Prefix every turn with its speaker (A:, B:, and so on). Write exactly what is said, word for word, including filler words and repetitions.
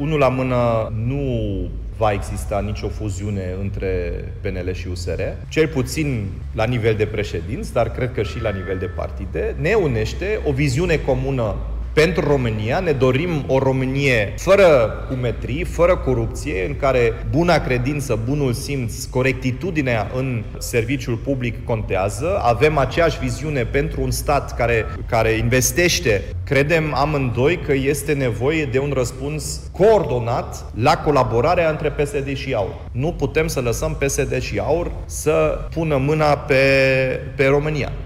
A: unul la mână, nu va exista nicio fuziune între P N L și U S R, cel puțin la nivel de președinți, dar cred că și la nivel de partide. Ne unește o viziune comună pentru România. Ne dorim o Românie fără cumetrii, fără corupție, în care buna credință, bunul simț, corectitudinea în serviciul public contează. Avem aceeași viziune pentru un stat care, care investește. Credem amândoi că este nevoie de un răspuns coordonat la colaborarea între P S D și AUR. Nu putem să lăsăm P S D și AUR să pună mâna pe, pe România.